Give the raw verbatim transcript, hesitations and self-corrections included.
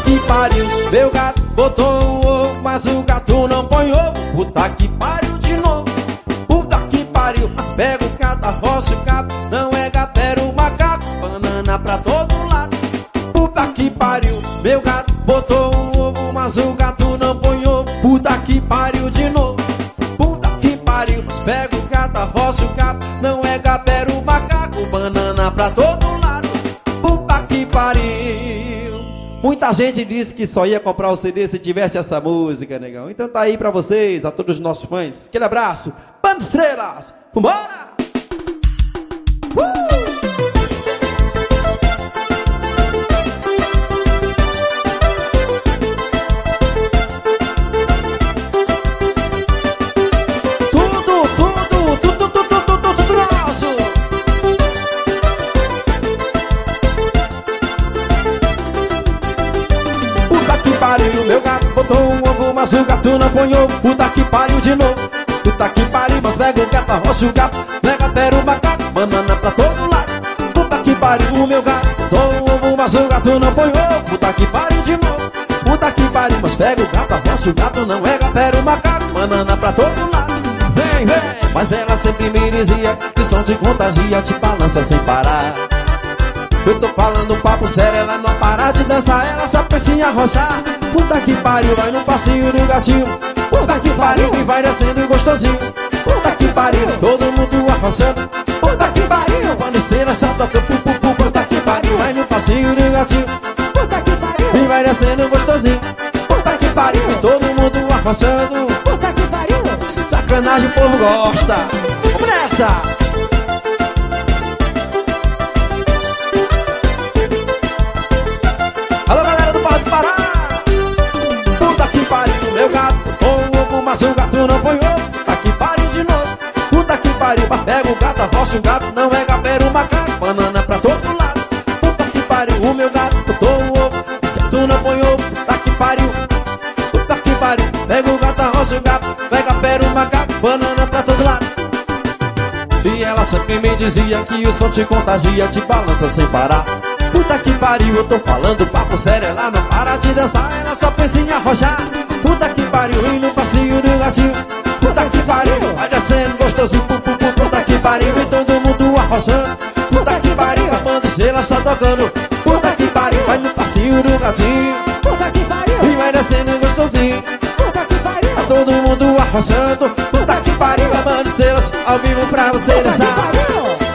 que pariu, meu gato botou um ovo, mas o gato não põe ovo. Puta que pariu de novo. Puta que pariu, mas pega o gato, arrocha o gato. Não é gato, era o macaco. Banana pra todo lado. Puta que pariu, meu gato botou um ovo, mas o gato não põe ovo. Puta que pariu de novo. Puta que pariu, mas pega o gato, arrocha o gato. Não é gato, era o macaco. Banana pra todo lado. Puta que pariu. Muita gente disse que só ia comprar o C D se tivesse essa música, negão. Então tá aí pra vocês, a todos os nossos fãs. Aquele abraço, Banda Estrelas, vambora! Uh! Meu gato botou um ovo, mas o gato não põe ovo. Puta que pariu de novo. Puta que pariu, mas pega o gato, arrocha o gato. Pega pera o macaco, banana pra todo lado. Puta que pariu, o meu gato botou um ovo, mas o gato não põe ovo. Puta que pariu de novo. Puta que pariu, mas pega o gato, arrocha o gato. Não é pera o macaco, banana pra todo lado. Vem, vem. Mas ela sempre me dizia que som te contagia, te balança sem parar. Eu tô falando papo sério, ela não para de dançar, ela só pensa em arrochar. Puta que pariu, vai no passinho do gatinho. Puta que pariu, e vai descendo gostosinho. Puta que pariu, todo mundo arrochando. Puta que pariu, quando estrela só toca pu, pu, pu. Puta que pariu, vai no passinho do gatinho. Puta que pariu, e vai descendo gostosinho. Puta que pariu, todo mundo arrochando. Puta que pariu, sacanagem o povo gosta. Vamos nessa! Alô galera do Parque Pará. Puta que pariu, meu gato botou um ovo, mas o gato não põe ovo. Puta que pariu de novo. Puta que pariu, mas pega o gato, arrocha o gato. Não é gapera o macaco, banana pra todo lado. Puta que pariu, o meu gato botou um ovo, mas o gato não põe ovo. Puta que pariu. Puta que pariu, pega o gato, arrocha o gato. Pega pera o macaco, banana pra todo lado. E ela sempre me dizia que o som te contagia, te balança sem parar. Puta que pariu, eu tô falando papo sério, ela não para de dançar, ela só pensa em arrochar. Puta que pariu, e no passinho do gatinho. Puta que pariu, vai descendo gostosinho, pu, pu, pu. Puta que pariu, e todo mundo arrochando. Puta que pariu, a banda estrela está tocando. Puta que pariu, vai no passinho do gatinho. Puta que pariu, e vai descendo gostosinho. Puta que pariu, tá todo mundo arrochando. Puta que pariu, a banda estrelas ao vivo pra você dançar.